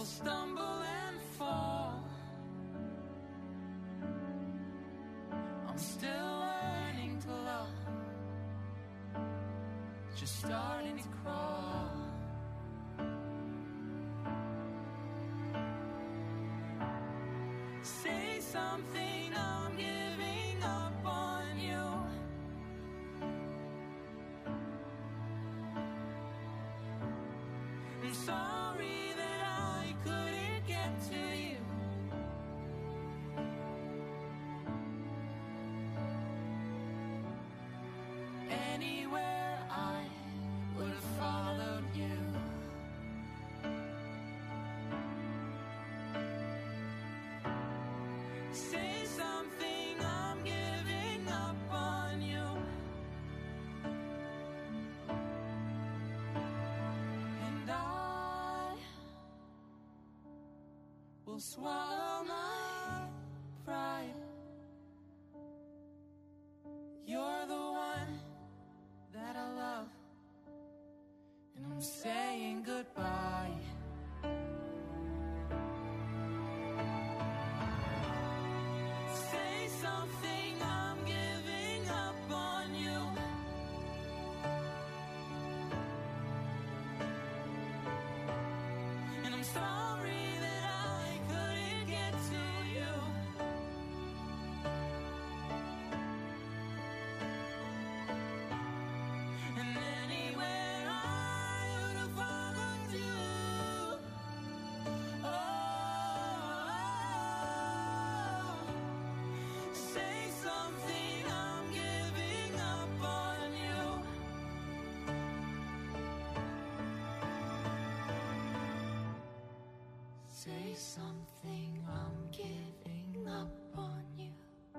stumble and fall. I'm still learning to love, just starting to crawl. Say something, I'm giving up on you. I'm sorry that I couldn't get to you. Anywhere I would have followed you. Say something, I'm giving up on you. And I will swallow my pride. You're the one that I love, and I'm saying goodbye. Say something, I'm giving up on you. And I'm sorry that I couldn't get to you. And anywhere I would have followed you. Oh, say something, I'm giving up on you. Say something, I'm giving up on you.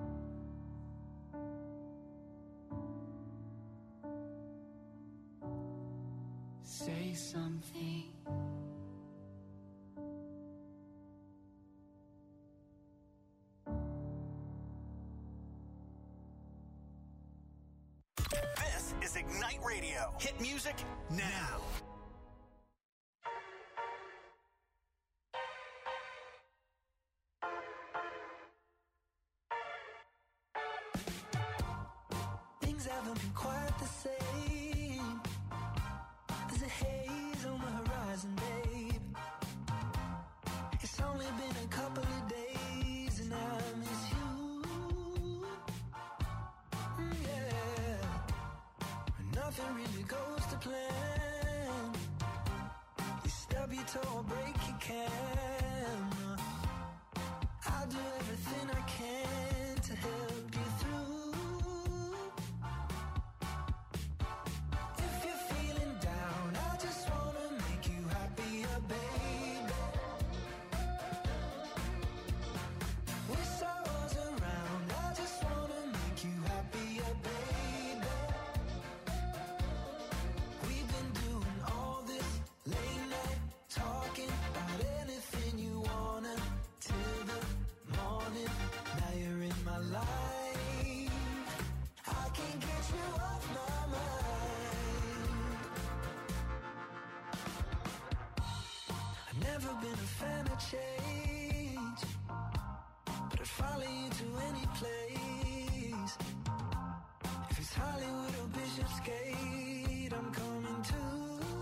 Say something. This is Ignite Radio. Hit music now. Things haven't been quite the same. There's a haze on the horizon, babe. It's only been a couple of days and I miss you. Yeah. Nothing really goes to plan. You stub your toe or break your camera. I'll do everything I can to help you through. If you're feeling down, I just wanna make you happier, baby. Wish I was around, I just wanna make you happier, baby. We've been doing all this late night talking about anything you wanna till the morning. Now you're in my life. I can't get you off my mind. I've never been a fan of change, but I'd follow you to any place. If it's Hollywood or Bishopsgate, I'm coming too.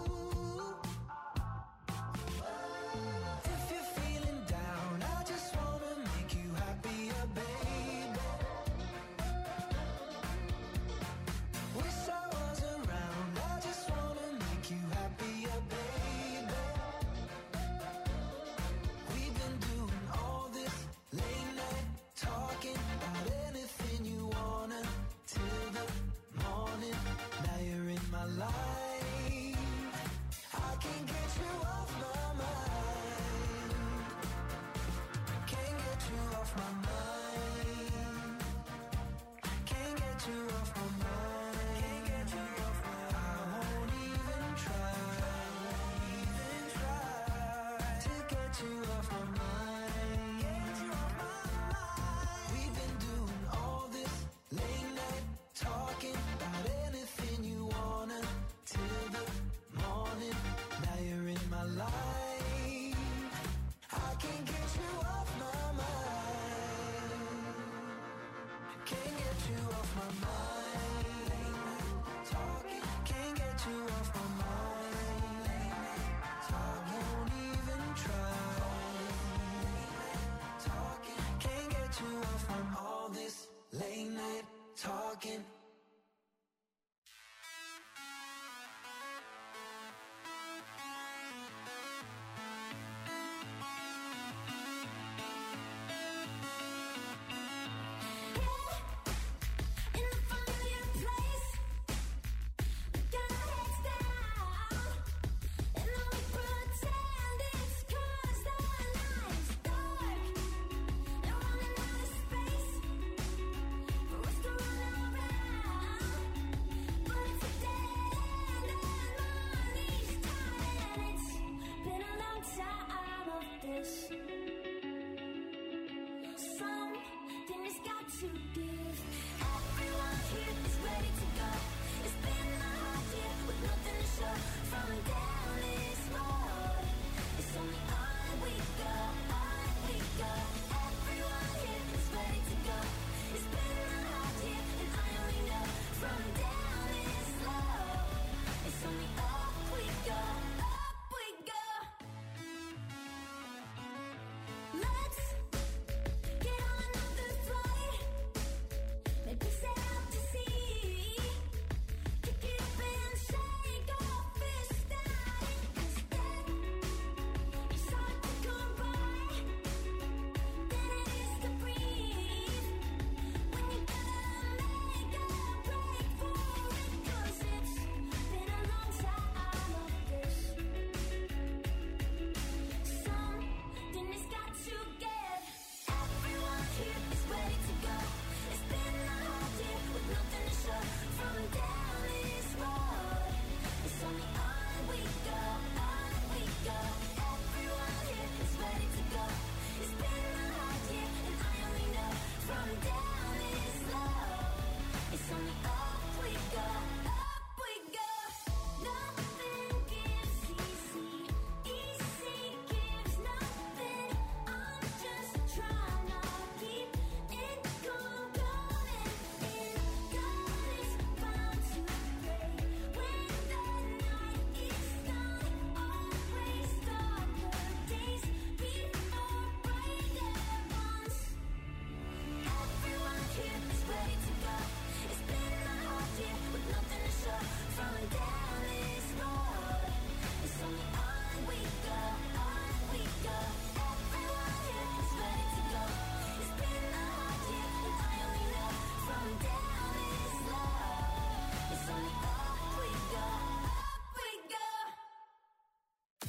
If you're feeling down, I just wanna make you happier, baby. Wish I was around, I just wanna make you happier, baby. We've been doing all this late night talking about anything you wanna till the morning. Now you're in my life.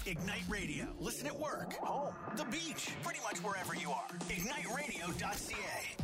Ignite Radio. Listen at work, home, the beach, pretty much wherever you are. IgniteRadio.ca.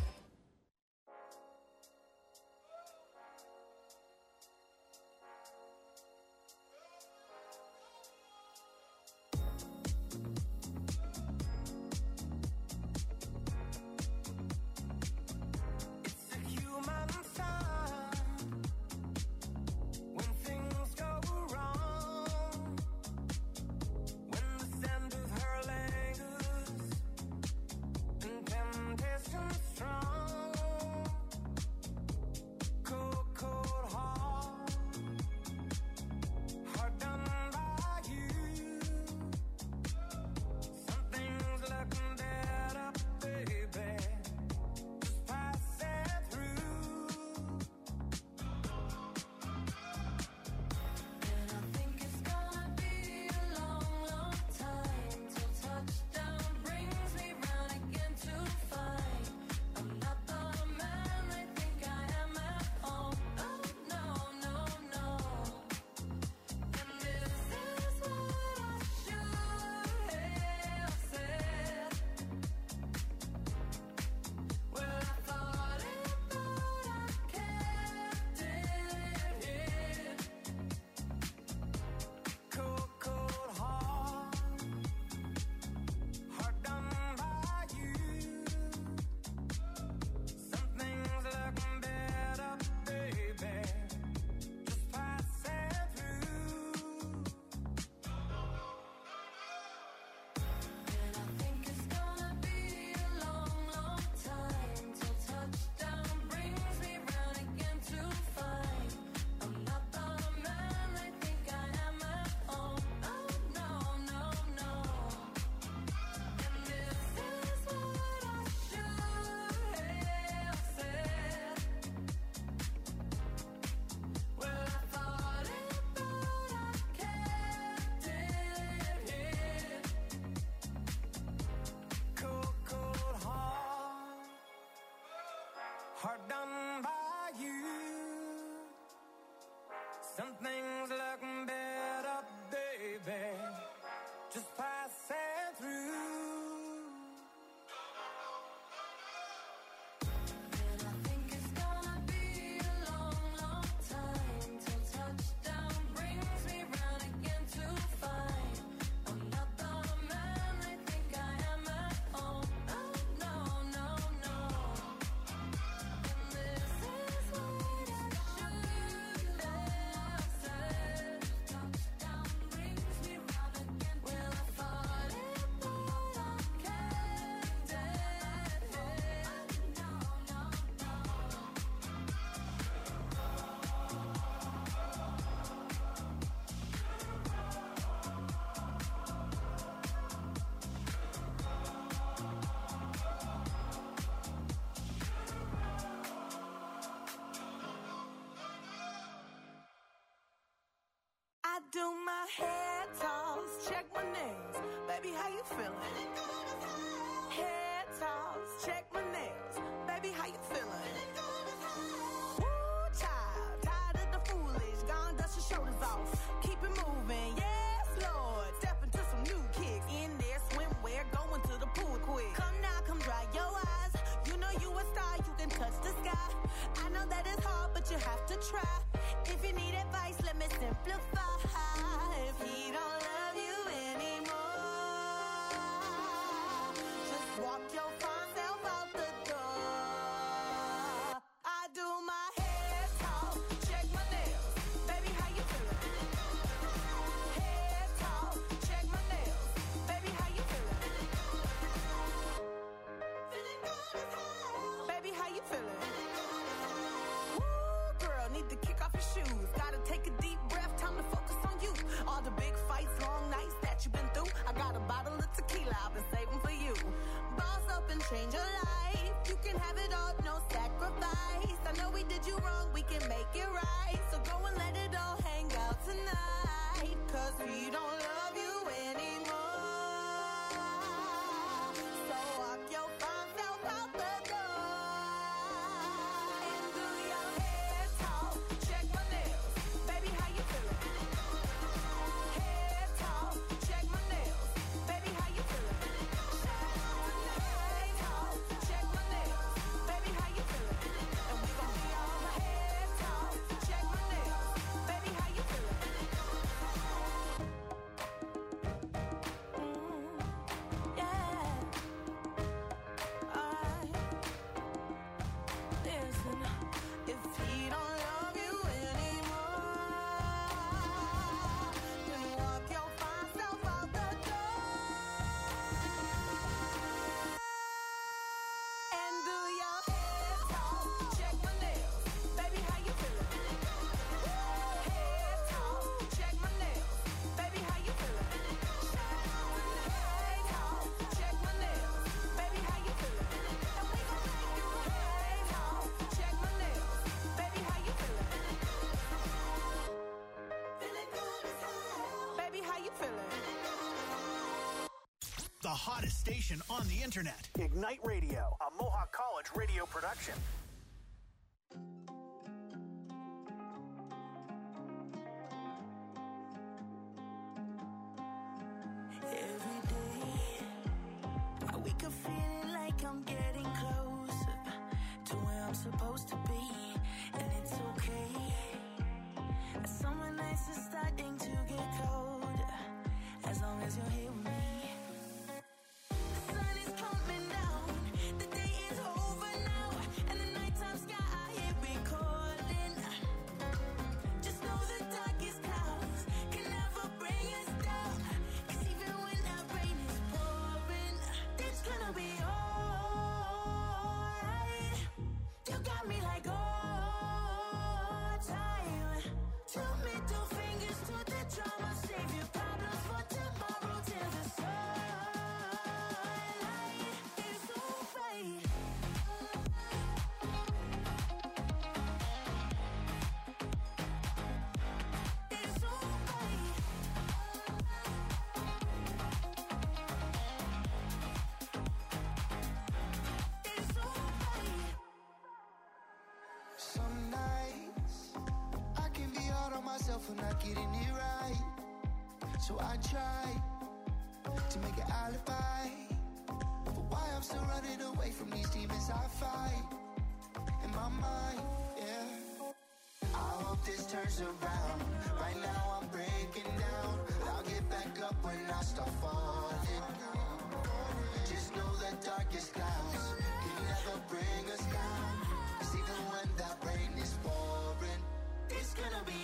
Hard done by you. Some things look better, baby, just passing through. And I think it's gonna be a long, long time till touchdown brings me round again to find I'm not the man I think I am at home. Oh, no, no, no. And this is what I should have said. Touchdown brings me round again. Well, I thought it, but I kept it. No, no, no. I do my hair toss, check my nails. Baby, how you feeling? Hair toss, check my nails. Baby, how you feeling? Woo, child, tired of the foolish. Gone, dust your shoulders off. Keep it moving, yes, Lord. Step into some new kicks. In there, swimwear, going to the pool quick. Come now, come dry your eyes. You know you a star, you can touch the sky. I know that it's hard, but you have to try. If you need advice, let me simplify. If he don't love you anymore, just walk your fine self out the door. I do my hair talk, check my nails. Baby, how you feeling? Hair talk, check my nails. Baby, how you feeling? Feeling good as hell. Baby, how you feeling? Woo, girl, need to kick off your shoes. Gotta take a deep breath, time to focus on you. All the big fights, long nights that you've been through. I got a bottle of tequila I've been saving for you. Boss up and change your life. You can have it all, no sacrifice. I know we did you wrong, we can make it right. So go and let it all hang out tonight. Cause we don't love you anymore. So walk your fine self out the door. And do your hair talk, check my nails. Baby, how you feeling? Hair talk, check my hottest station on the internet. Ignite Radio, a Mohawk College radio production. Every day, I wake up feeling like I'm getting closer to where I'm supposed to be, and it's okay. Summer nights are starting to get colder, as long as you're here with me. The sun is coming down, the day is over now, and the nighttime sky here recording. Just know the darkest clouds can never bring us down, 'cause even when that rain is pouring, it's gonna be alright. You got me like all time. Two middle fingers to the drama, save your problems for tomorrow till the sunlight is alright. It's alright. It's alright. Some nights I can be hard on myself for not getting it right, so I try to make an alibi for why I'm still running away from these demons I fight in my mind. Yeah, I hope this turns around. Right now I'm breaking down. I'll get back up when I start falling. Just know the darkest clouds can never bring us down, 'cause even when that rain is pouring, it's gonna be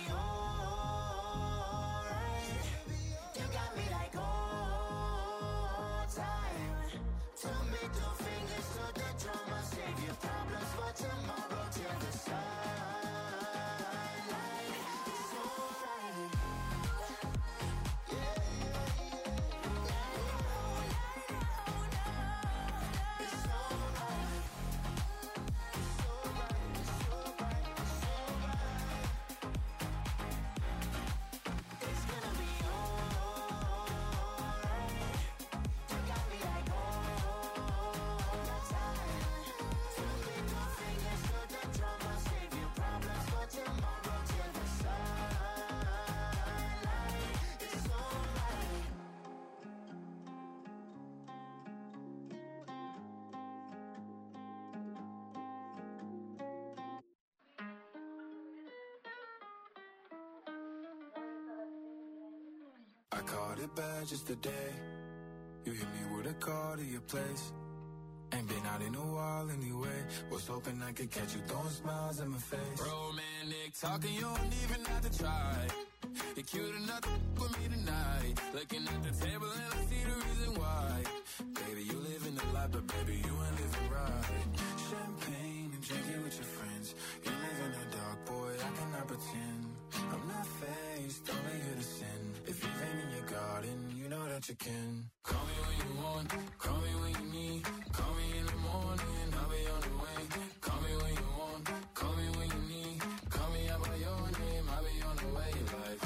alright. You got me like all time. Two middle fingers to the drama, save your problems for tomorrow till the sunlight. It's alright. Yeah, yeah, yeah. It's alright. It's alright. It's alright. It's alright. It's gonna be alright. You got me like all the time. Two middle fingers to the drama, save your problems for tomorrow till the sunlight. It's alright. I caught it bad just today. You hit me with a call to your place. Ain't been out in a while anyway. Was hoping I could catch you throwing smiles in my face. Romantic talking, you don't even have to try. You're cute enough to with me tonight. Looking at the table and I see the reason why. Baby, you live in the life, but baby, you ain't living right. Champagne and drinking with your friends. You live in the dark, boy, I cannot pretend. I'm not faced, only here to sin. If you've been in your garden, you know that you can. Call me when you want, call me when you need. Call me in the morning, I'll be on the way. Call me when you want, call me when you need. Call me out by your name, I'll be on the way. Like,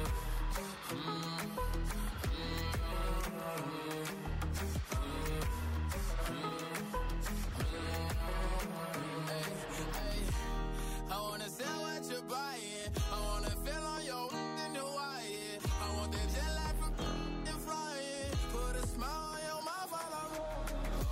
I wanna sell what you're buying. I wanna feel on your in the wire. I want that jet lag from and flying. Put a smile on your mouth while I roll.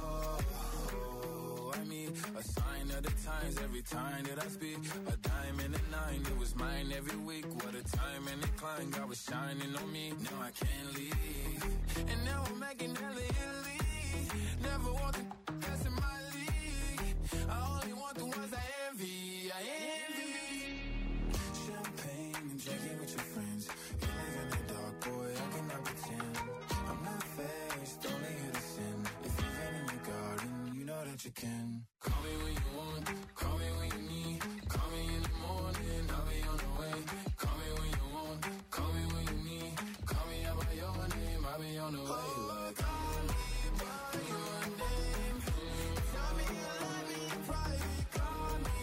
Oh, I mean, a sign of the times every time that I speak. A dime and a nine, it was mine every week. What a time and a climb, God was shining on me. Now I can't leave. And now I'm making hella Italy. Never want the best in my league. I only want the ones I envy. I envy. Champagne and drinking with your friends. You live in the dark, boy, I cannot pretend. I'm not faced, only here to sin. If you've been in your garden, you know that you can. Call me when you want, call me when you need. Call me in the morning, I'll be on the way. Call me when you want, call me when you need. Call me out by your name, I'll be on the way. Like, call me by your name. Tell me you love me in private. Call me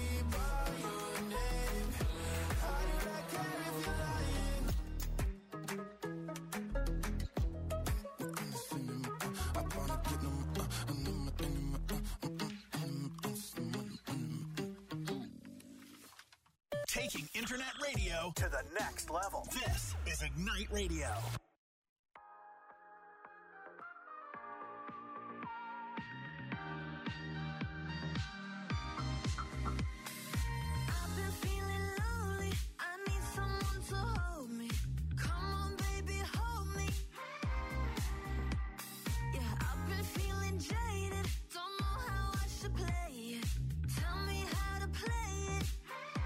Taking internet radio to the next level. This is Ignite Radio. I've been feeling lonely. I need someone to hold me. Come on, baby, hold me. Yeah, I've been feeling jaded. Don't know how I should play it. Tell me how to play it.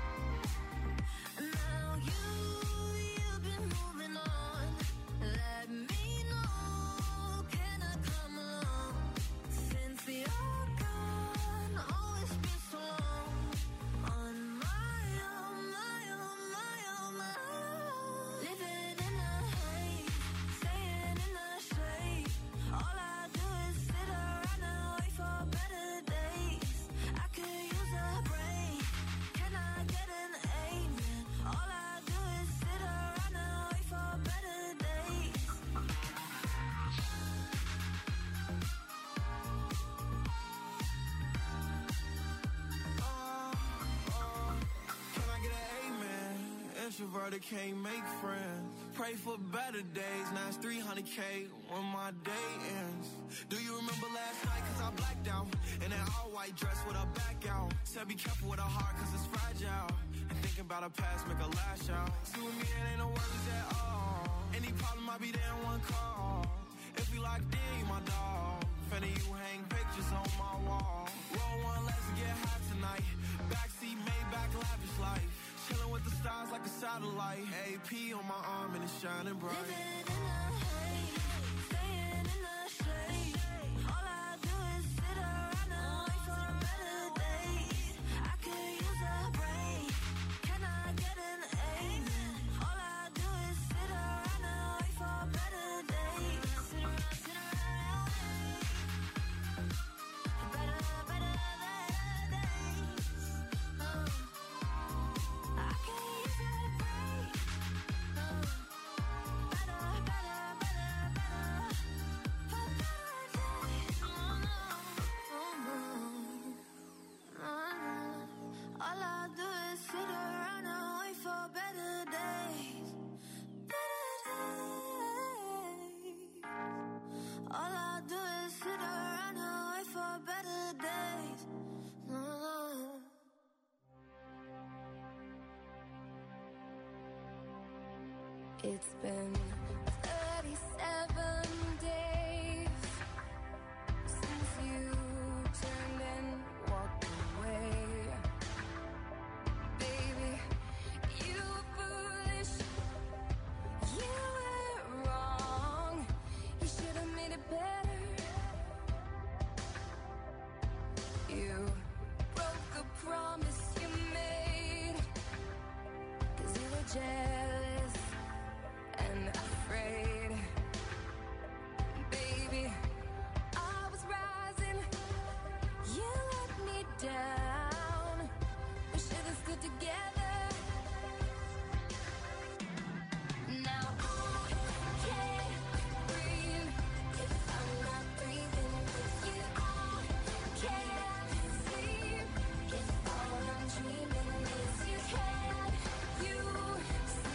Now you've been moving on. Let me know. Can I come along? Since you're gone, oh, it's been so long. On my own, my own, my own, my own. Living in the haze, staying in the shade. All I do is sit around and wait for better days. I could use a break. Can I get an amen? All I do is sit around and wait for better days. Can I get an amen? Introverted can't make friends. Pray for better days. Now it's 300K when my day ends. Do you remember last night? Cause I blacked out. In that all white dress with her back out. Said be careful with her heart cause it's fragile. And thinking about her past make her lash out. See with me it ain't no worries at all. Any problem I be there in one call. If we locked in, you my dog. Finna you hang pictures on my wall. Roll one, let's get high tonight. Backseat, Maybach, lavish life. Chilling with the stars like a satellite. AP on my arm and it's shining bright. Living in the haze, staying in the shade. All I do is sit around and wait for better days. I could use a break. Can I get an amen? All I do is sit around and wait for better days. Sit around, better days. I could use a break. Better for better days. All I do is sit around and wait for better days. Better days. All I do is sit around and wait for better days. It's been 37 days since you turned and walked away. Baby, you were foolish. You were wrong. You should have made it better. You broke a promise you made. 'Cause you were jealous and afraid. Baby, I was rising. You let me down. We should have stood together. Now I can't breathe if I'm not breathing with you. I can't sleep if all I'm dreaming is you. Can you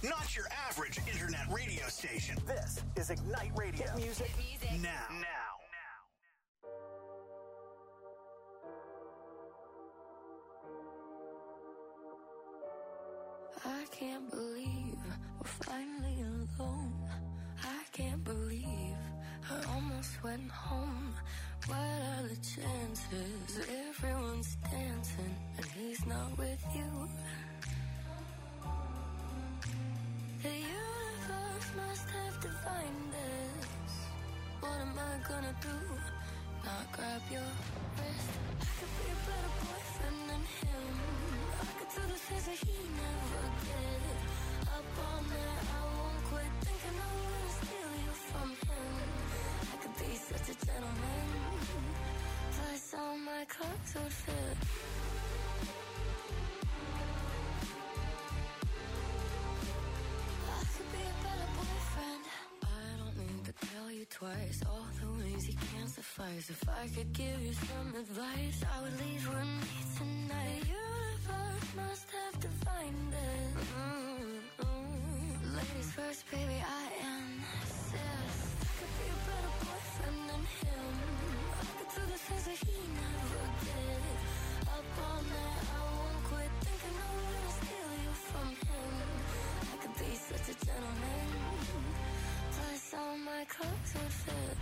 not your average internet radio station. This is Ignite Radio. Hit music now. I can't believe we're finally alone. I can't believe I almost went home. What are the chances? Everyone's dancing and he's not with you. The universe must have defined us. What am I gonna do? Not grab your wrist. I could be a better boyfriend than him. I could do the things that he never did. Up all night, I won't quit thinking I'm gonna steal you from him. I could be such a gentleman. Plus all my clothes would fit. I could be a better boyfriend. I don't need to tell you twice all the ways you can't suffice. If I could give you some advice, I would leave with me tonight. The universe must have defined it. Ladies first, baby, I insist. I could be a better boyfriend than him. I could do the things that he never did. Up all night, I won't quit thinking I'm gonna steal you from him. I could be such a gentleman. Plus all my clothes would fit.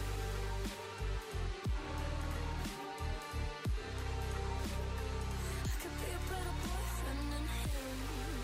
I could be a better boyfriend than him.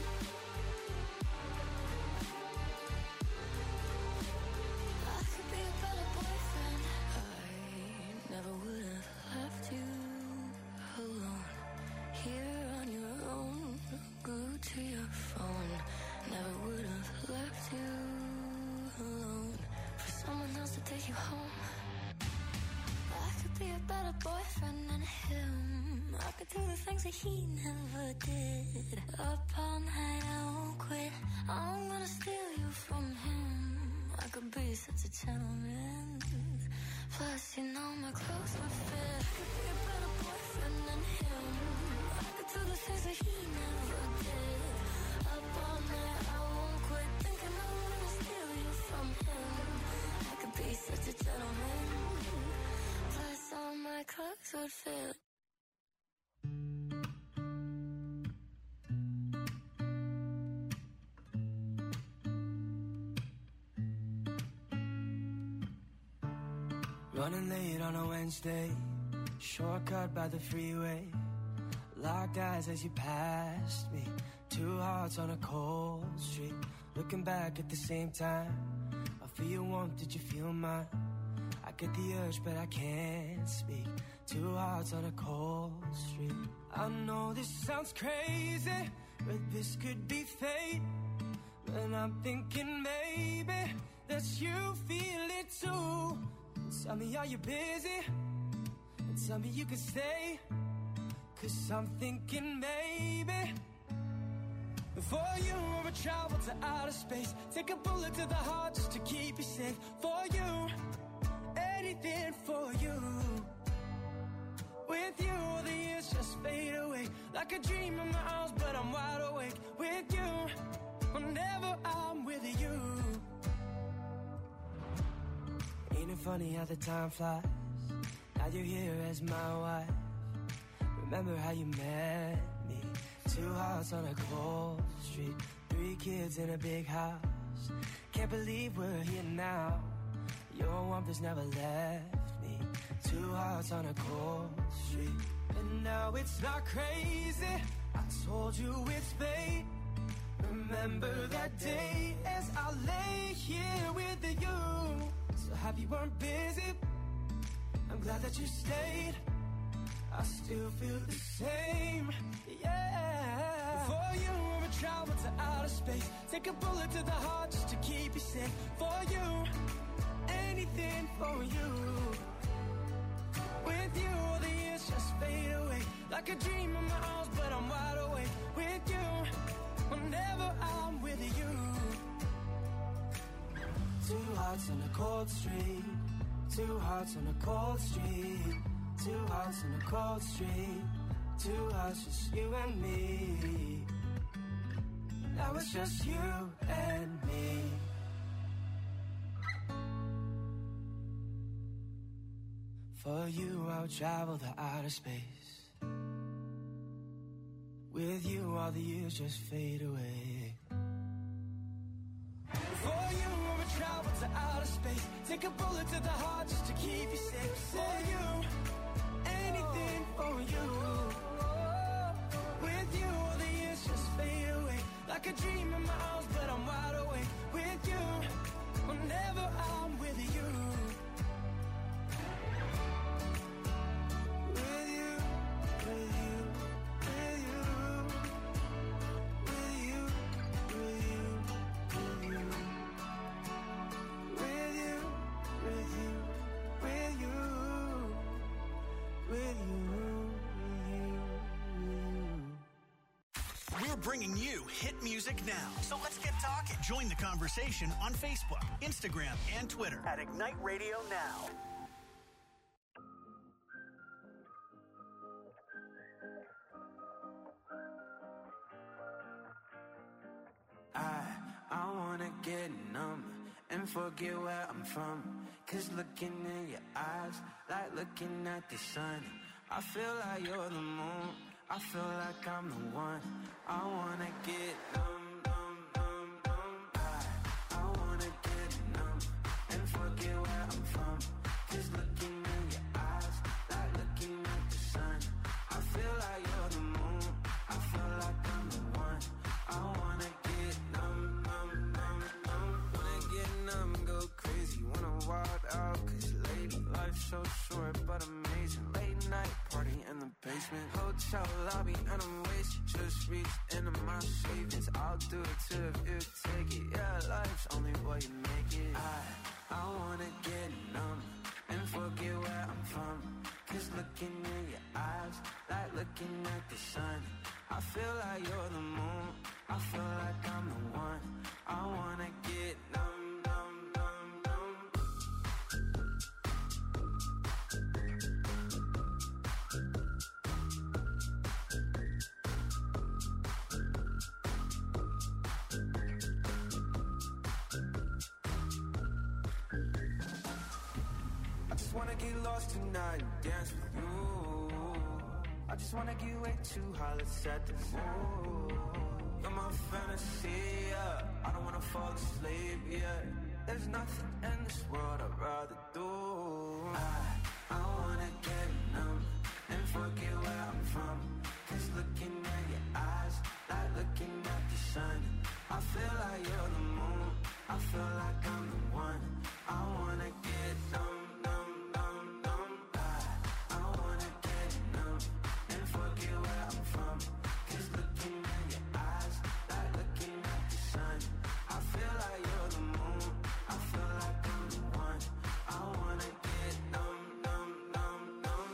I could be a better boyfriend. I never would have left you alone. Here on your own, glued to your phone. Never would have left you alone for someone else to take you home. I could be a better boyfriend than him. I could do the things that he never did. Up all night, I won't quit. I'm gonna steal you from him. I could be such a gentleman. Plus, you know my clothes would fit. I could be a better boyfriend than him. I could do the things that he never did. Up all night, I won't quit thinking I'm gonna steal you from him. I could be such a gentleman. Plus, all my clothes would fit. Running late on a Wednesday, shortcut by the freeway. Locked eyes as you passed me. Two hearts on a cold street. Looking back at the same time. I feel your warmth, did you feel mine? I get the urge, but I can't speak. Two hearts on a cold street. I know this sounds crazy, but this could be fate. And I'm thinking maybe that you feel it too. Tell me, are you busy? And tell me you can stay. Cause I'm thinking maybe for you I would travel to outer space. Take a bullet to the heart just to keep you safe. For you, anything for you. With you, the years just fade away. Like a dream in my arms, but I'm wide awake. With you, whenever I'm with you. Ain't it funny how the time flies? Now you're here as my wife. Remember how you met me? Two hearts on a cold street. 3 kids in a big house. Can't believe we're here now. Your warmth has never left me. Two hearts on a cold street. And now it's not crazy. I told you it's fate. Remember that day as I lay here with you. So happy you weren't busy. I'm glad that you stayed. I still feel the same, yeah. For you, I would travel to outer space. Take a bullet to the heart just to keep you safe. For you, anything for you. With you, the years just fade away. Like a dream in my arms, but I'm wide awake. With you, whenever I'm with you. Two hearts on a cold street. Two hearts on a cold street. Two hearts on a cold street. Two hearts, just you and me. Now it's just you and me. For you I would travel to outer space. With you all the years just fade away. For you I would travel to outer space. Take a bullet to the heart just to keep you safe. For you, anything for you. With you all the years just fade away. Like a dream in my arms but I'm wide awake. With you, whenever I'm with you. Bringing you hit music now. So let's get talking. Join the conversation on Facebook, Instagram, and Twitter at Ignite Radio Now. I wanna get numb and forget where I'm from. Cause looking in your eyes, like looking at the sun. I feel like you're the moon. I feel like I'm the one. I wanna get numb, numb, numb, numb. I wanna get numb and forget where I'm from. Cause looking in your eyes, like looking at the sun. I feel like you're the moon. I feel like I'm the one. I wanna get numb, numb, numb, numb. Wanna get numb, go crazy. Wanna wild out, cause lady, life's so short but amazing. Late night party in the basement. Hotel lobby and I'm wasted. Just reached into my savings. I'll do it too if you take it. Yeah, life's only what you make it. I wanna get numb and forget where I'm from. Cause looking in your eyes, like looking at the sun. I feel like you're the moon. I feel like I'm the one. I wanna get numb, numb, numb, numb. I just wanna get lost tonight and dance with you. I just wanna get way too high, let's set the mood. You're my fantasy, yeah. I don't wanna fall asleep, yeah. There's nothing in this world I'd rather do. I wanna get numb and forget where I'm from. Cause looking at your eyes, like looking at the sun. I feel like you're the moon. I feel like I'm the one. I wanna get numb, numb, numb, numb. I wanna get numb and forget where I'm from. Cause looking at your eyes, like looking at the sun. I feel like you're the moon. I feel like I'm the one. I wanna get numb, numb, numb, numb.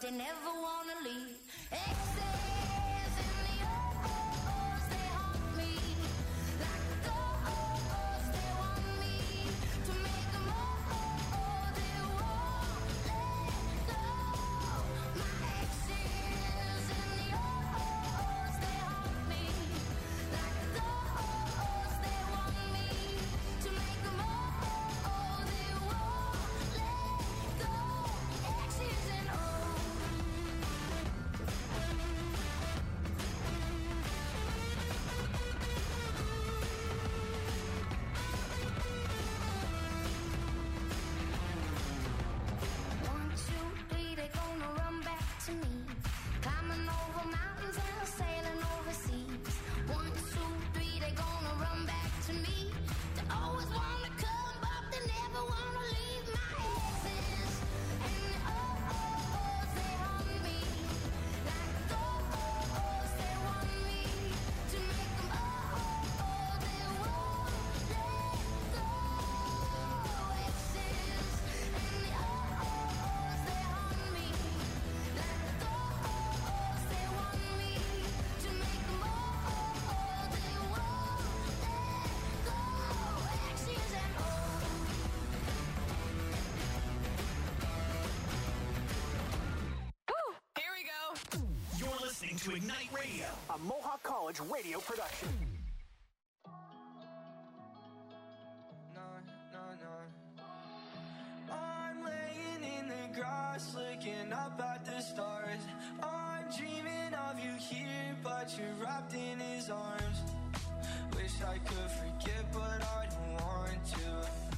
they never wanna leave. Exes in the O's, they haunt me. Like ghosts, they want me to make them all. They won't let go. My exes in the O's, they haunt me. Like ghosts, they want me to make them all. They won't let go. Exes and O's. One, two, three, they gonna run back to me. Climbing over mountains and sailing overseas. One, two, three, they gonna run back to me. They always wanna come, but they never wanna leave. My exes and the O's, they haunt me. Like ghosts, they want me to make them all. They won't let go. Exes and the O's, they haunt me. Like ghosts, they want me to make them all. They won't let go. Exes and O's. Here we go. You're listening to Ignite Radio, a Mohawk College radio production. I'm laying in the grass, looking up at the stars. I'm dreaming of you here, but you're wrapped in his arms. Wish I could forget, but I don't want to.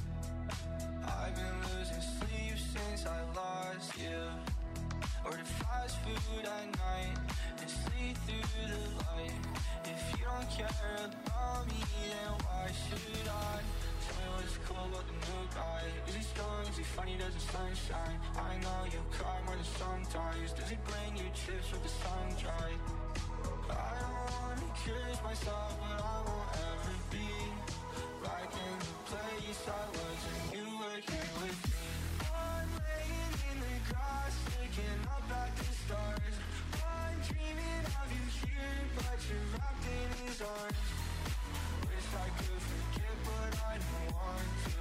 I've been losing sleep since I lost you. Order fast food at night and sleep through the light. If you don't care about me, then why should I? Tell me what's cool about the new guy. Is he strong? Is he funny? Does the sunshine? I know you cry more than sometimes. Does he bring you chips with the sun dry? I don't wanna curse myself, but I won't ever be back in the place I was when you were here with me. I'm laying in the grass, looking up at the stars. I'm dreaming of you here, but you're wrapped in his arms. Wish I could forget, but I don't want to.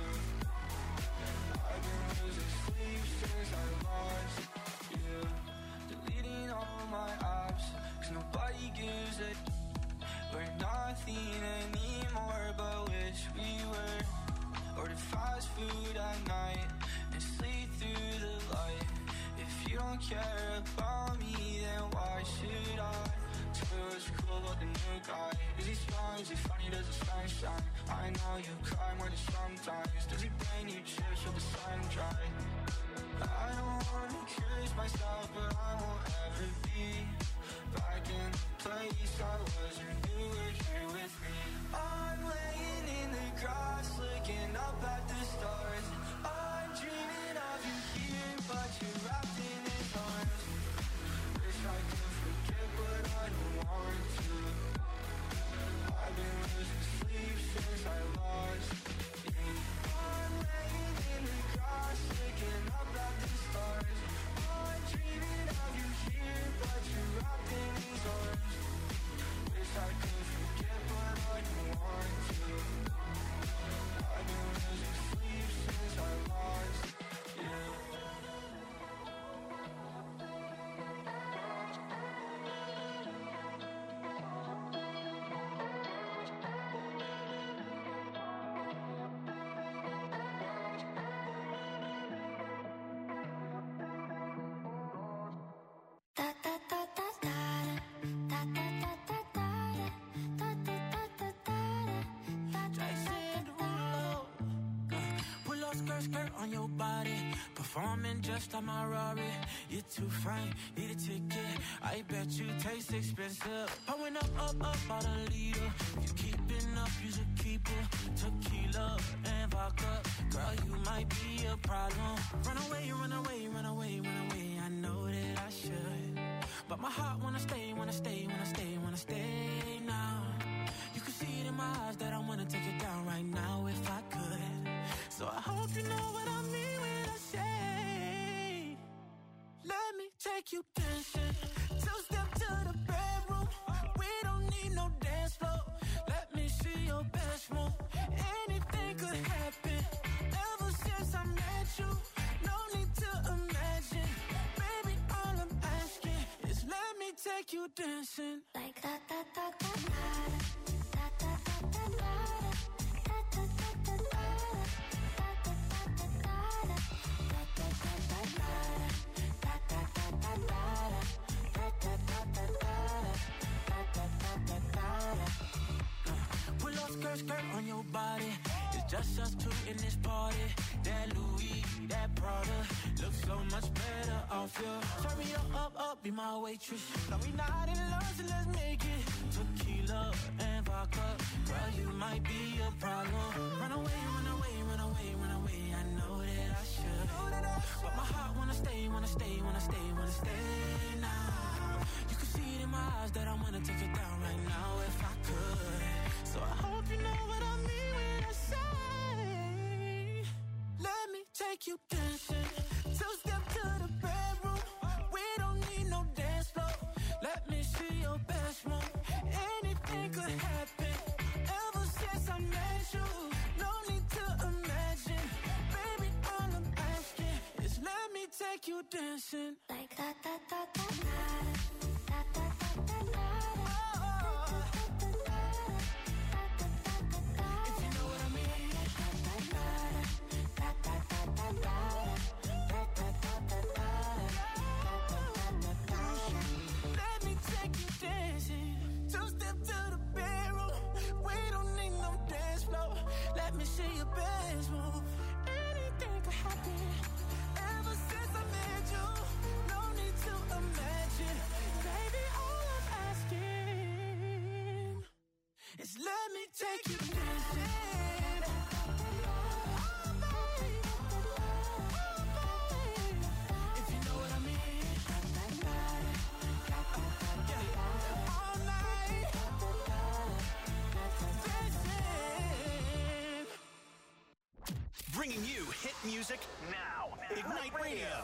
I've been losing sleep since I lost you. Deleting all my apps, 'cause nobody gives a we're nothing anymore, but wish we were. Order fast food at night and sleep through the light. If you don't care about me, then why should I? Tell me what's cool about the new guy. Is he strong? Is he funny? Does the sun shine? I know you cry more than sometimes. Does he bring you chips with the sun dry? I don't wanna curse myself, but I won't ever be back in the place I was when you were here with me. I'm laying in the grass, looking up at the stars. I'm dreaming of you here, but you're wrapped in his arms. Wish I could forget, but I don't want to. I've been losing sleep since I lost you. I'm laying in the grass, looking up at the stars. I'm dreaming of you here, but you're wrapped in his arms. Wish I could forget, but I don't want to. I've been losing sleep since I lost you. Da da da da da da da da da da da da da da Jason Derulo. Pull up skirt on your body. Performing just like my Rari. You're too fine, need a ticket. I bet you taste expensive. Pouring up about a liter. If you keeping up, you should keep it. Tequila and vodka. Girl, you might be a problem. Run away, run away, run away, run away. I know that I should. But my heart wanna stay, wanna stay, wanna stay, wanna stay now. You can see it in my eyes that I wanna take it down right now if I could. So I hope you know what I mean when I say, let me take take you dancing. Two-step to the bedroom. We don't need no dance floor. Let me see your best move. Anything could happen. Ever since I met you, no need to imagine. Baby, all I'm asking is let me take you dancing. Like da da da da da da da da da da. Pull up skirt on your body. It's just us two in this party. That Louis, that Prada looks so much better off you. Turn me up, be my waitress. Now we not in love, so let's make it tequila and vodka. Girl, you might be a problem. Run away, run away, run away, run away. I know that I should, but my heart wanna stay, wanna stay, wanna stay, wanna stay now. You can see it in my eyes that I wanna take it down right now if I could. So I hope you know what I mean when I say, let me take you dancing. Two-step to the bedroom. We don't need no dance floor. Let me see your best move. Anything could happen. Ever since I met you, no need to imagine. Baby, all I'm asking is let me take you dancing. Like da da da da da da da da da. See your best move. Anything could happen. Ever since I met you, no need to imagine. Baby, all I'm asking is let me take you dancing. If you know what I mean. All night. Bringing you hit music now. Ignite Radio.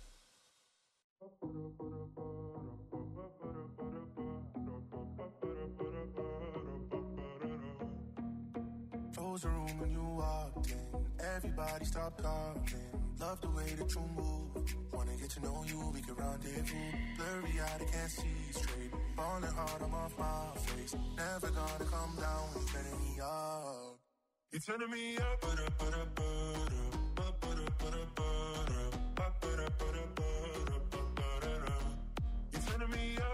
Close the room when you walked in. Everybody stop talking. Love the way that you move. Wanna get to know you, we can rendezvous. Blurry eyed, I can't see straight. Falling hard, I'm off my face. Never gonna come down, you're turning me up. You're turning me up, You're turning me up,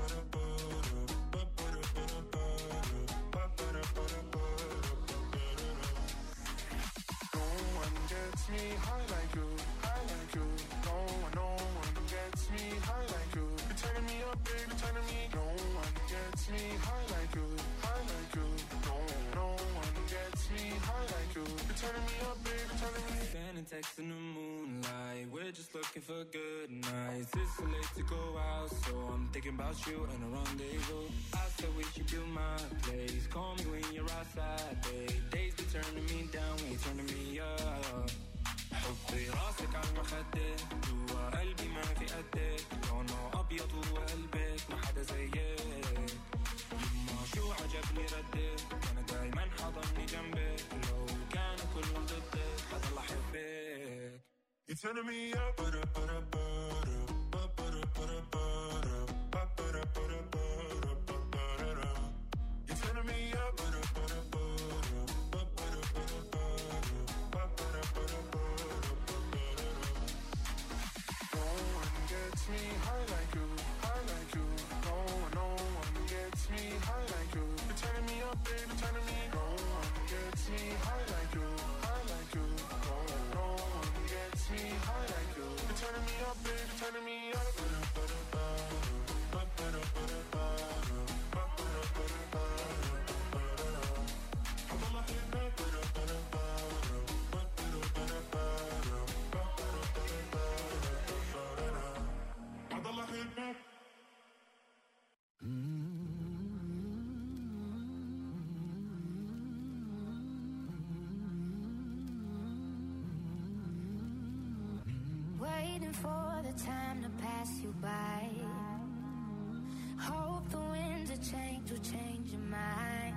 No one gets me high like you, high like you. No one gets me high like you. You're turning me up, baby, turning me. No one gets me high like you, high like you. No one gets me high like you. You're turning me up, baby, turning me. Sending texts in the moonlight. We're just looking for good nights. It's so late to go out, so I'm thinking about you and a rendezvous. I said we should do my place. Call me when you're outside, babe. Days be turning me down when you're turning me up. حطي راسك على المخدة جوا قلبي ما في قدك لونه أبيض وقلبك ما حدا زيك يما شو عجبني ردك أنا دايما حضني جنبك لو كانوا كلهم ضدك حضل أحبك You're turning me up, You're turning me up, No one gets me high like you, high like you. No one gets me high like you. You're turning me up, baby, turning me. No one gets me high like you, high like you. No one gets me high like you. You're turning me up, waiting for the time to pass you by. Hope the winds of change will change your mind.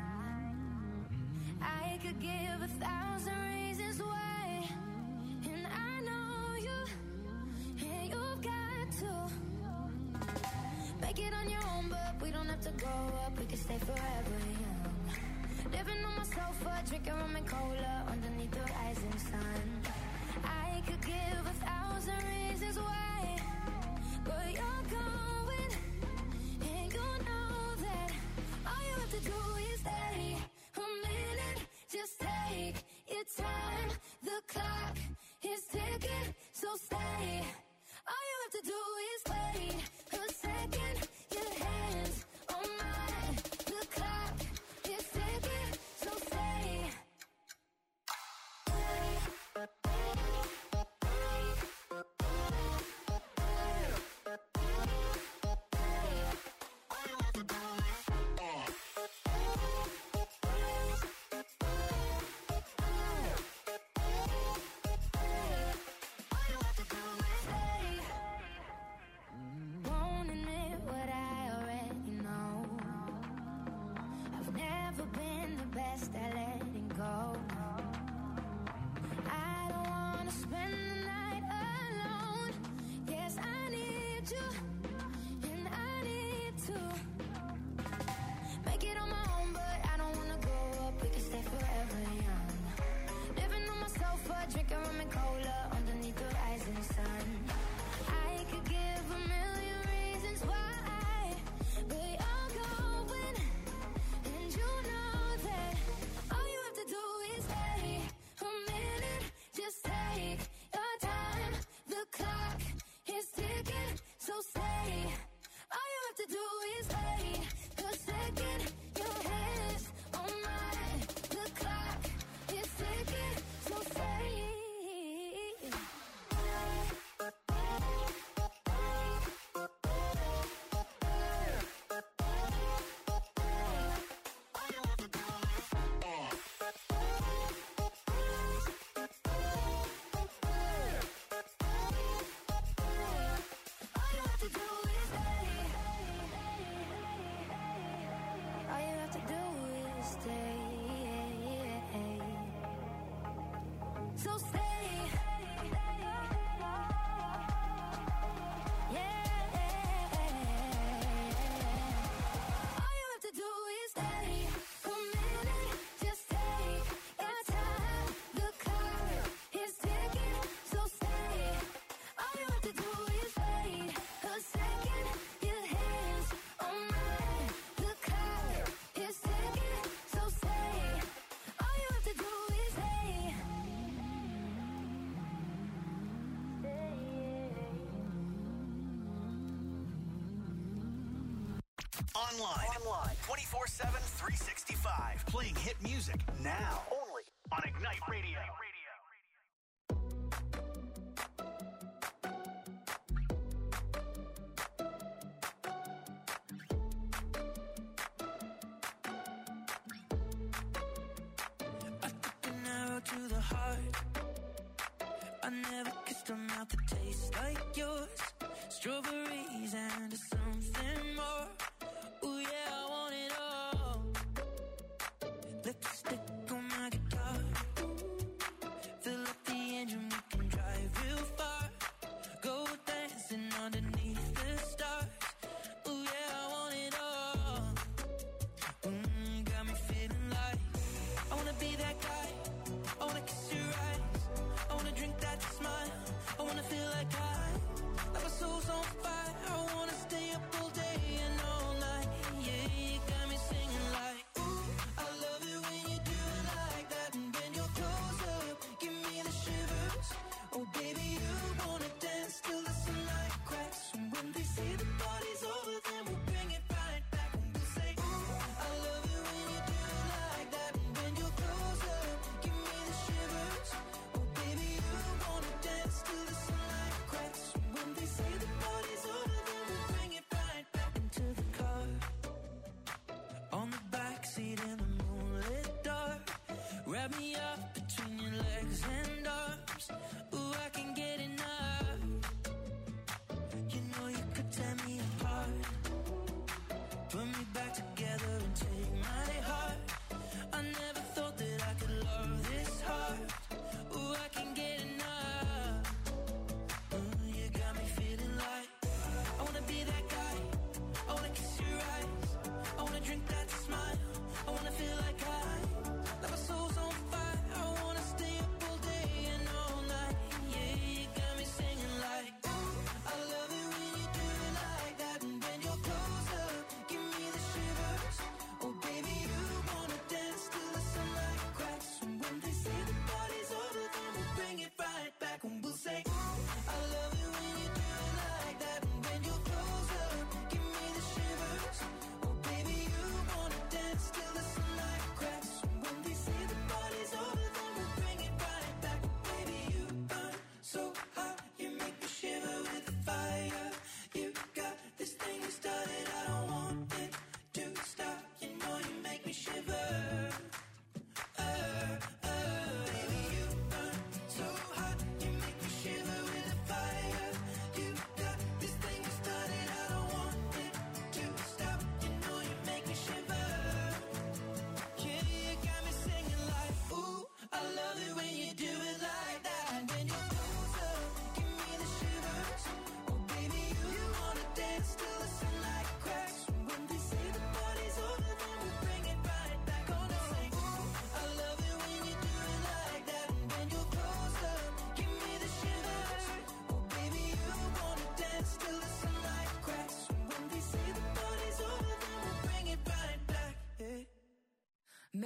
I could give 1,000 reasons why, and I know you, and you've got to make it on your own, but we don't have to grow up, we can stay forever young. Living on my sofa, drinking rum and cola underneath the rising sun. I could give 1,000 reasons why, but you're going, and you know that all you have to do is stay a minute. Just take your time, the clock is ticking, so stay. All you have to do is wait a second, your hands on mine, the clock is ticking, so stay. Won't admit what I already know. I've never been the best at letting go. I don't wanna spend the night alone. Yes, I need you, and I need to make it on my own, but I don't wanna grow up, we can stay forever young. Living on my sofa, drinking rum and cola underneath the rising sun. I could give 1,000,000 reasons why, but you're going, and you know that all you have to do is stay a minute. Just take your time, the clock is ticking, so stay. All you have to do is wait a second, your hands on mine, the clock is ticking, so stay. All you have to do is stay. All you have to do is stay. So stay. Yeah. All you have to do is stay. A minute, just take your time. The clock is ticking, so stay. All you have to do is wait a second. Your hands on mine. The clock is ticking, so stay. All you have to do is stay. Online. 24/7, 365. Playing hit music now. Only on Ignite Radio. An arrow to the heart. I never kissed a mouth that tastes like yours. Strawberries and something more. Ooh yeah, I want it all. Lipstick on my guitar. Fill up the engine, we can drive real far. Go dancing underneath the stars. Ooh yeah, I want it all. Got me feeling like I wanna be that guy. I wanna kiss your eyes. I wanna drink that smile. I wanna feel like my soul's on fire. I wanna stay up all day and all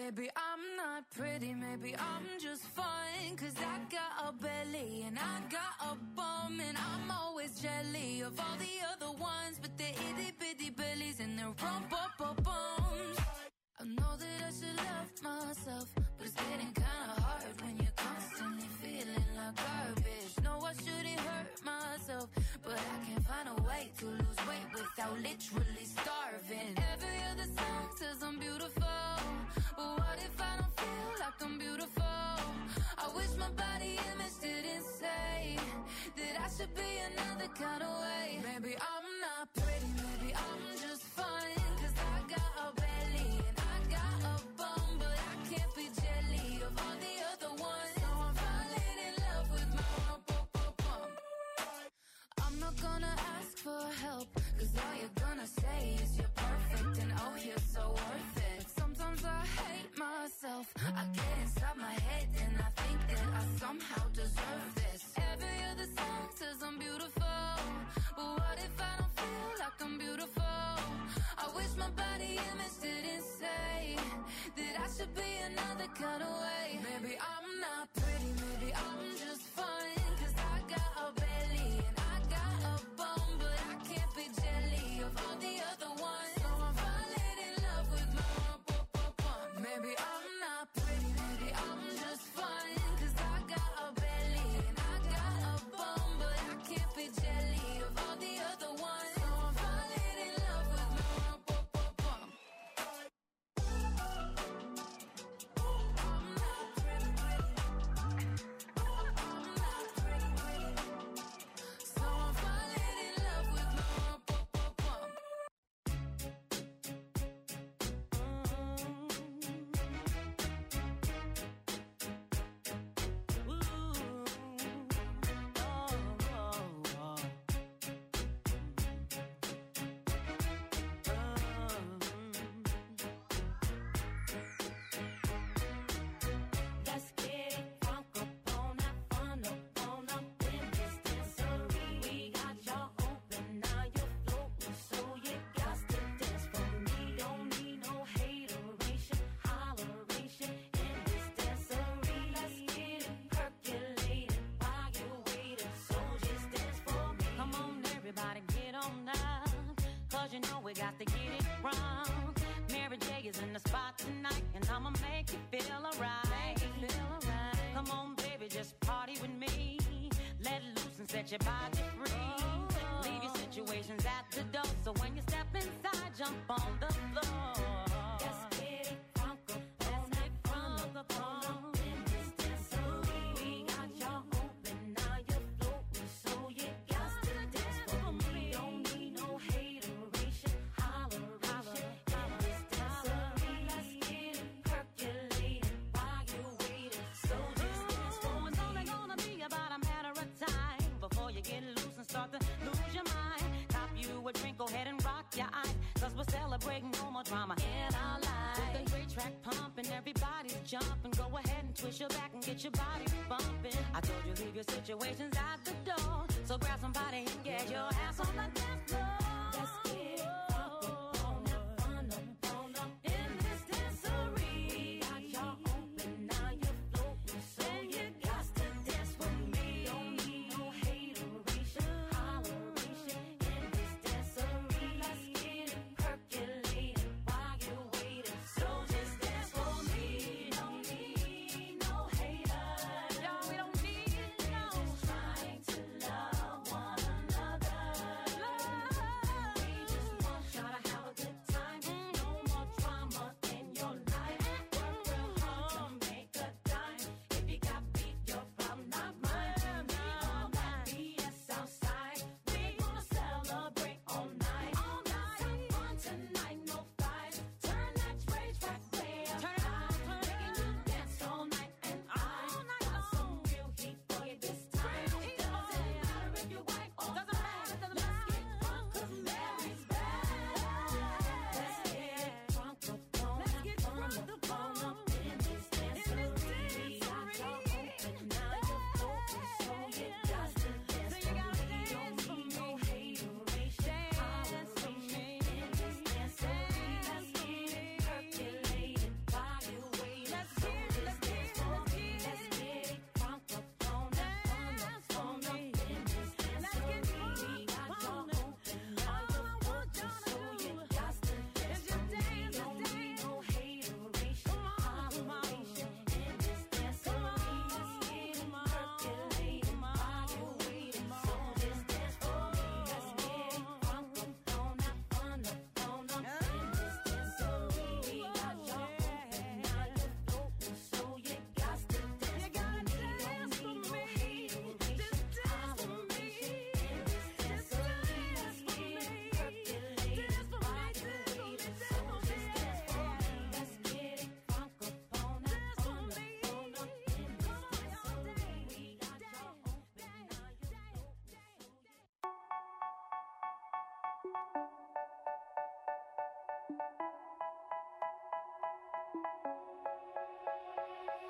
Maybe I'm not pretty, maybe I'm just fine. 'Cause I got a belly and I got a bum, and I'm always jelly of all the other ones with their itty bitty bellies and their rump-up-bums. I know that I should love myself, but it's getting kinda hard when you're constantly feeling like garbage. No, I shouldn't hurt myself, but I can't find a way to lose weight without literally starving. Every other song says I'm beautiful, but what if I don't feel like I'm beautiful? I wish my body image didn't say that I should be another kind of way. Maybe I'm not pretty, maybe I'm just fine. 'Cause I got a belly and I got a bum, but I can't be jelly of all the other ones. So I'm falling in love with my bum. I'm not gonna ask for help, 'cause all you're gonna say is you're perfect and oh, you're so worth it. But sometimes I hate myself. I get inside my head and I think that I somehow deserve this. Every other song says I'm beautiful, but what if I don't feel like I'm beautiful? I wish my body image didn't say that I should be another kind of way. Maybe I'm not pretty, maybe I'm just fine. 'Cause I got a belly and I got a bum, but I can't be jelly of all the other ones. So I'm falling in love with my bum. Maybe I'm not pretty, maybe I'm just fine. 'Cause I got a belly and I got a bum, but I can't be jelly of all the other ones. So I'm falling in love with my bum. I'm not pretty, I'm not pretty, so I'm falling in love with my bum. Let's get it crunk up on that fun up in this dancery. We got y'all open, now you're floating, so you got to dance for me. Don't need no hateration, holleration in this dancery. Let's get it percolated while you're waiting, so just dance for me. Come on, everybody, get on up, 'cause you know we got to get it wrong. Mary J is in the spot tonight, and I'ma make you feel alright. Come on, baby, just party with me. Let loose and set your body free. Leave your situations at the door, so when you step inside, jump on the floor. Let's get it crunk up on in this dancery. We got y'all open, now you're floating, so you got to dance for me. Don't need no hateration, holleration in this dancery. Let's get it percolated while you're waiting, so just dance for me. It's only gonna be about a matter of time before you get loose and start to lose your mind. Cop you a drink, go ahead and rock your eyes, 'cause we're celebrating no more drama in our lives. With the great track pumping, everybody's jumping. Go ahead and twist your back and get your body bumping. I told you leave your situations at the door, so grab somebody and get your ass on the dance floor. Let's get it crunk up on that fun up in this dancery. We got y'all open, now you're floating, so you got to dance with me. Don't need no hateration, holleration in this dancery. Let's get it percolated while you're waiting, so just dance for me. Don't need no haters, no, we don't need no. Just trying to love one another. Love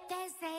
They say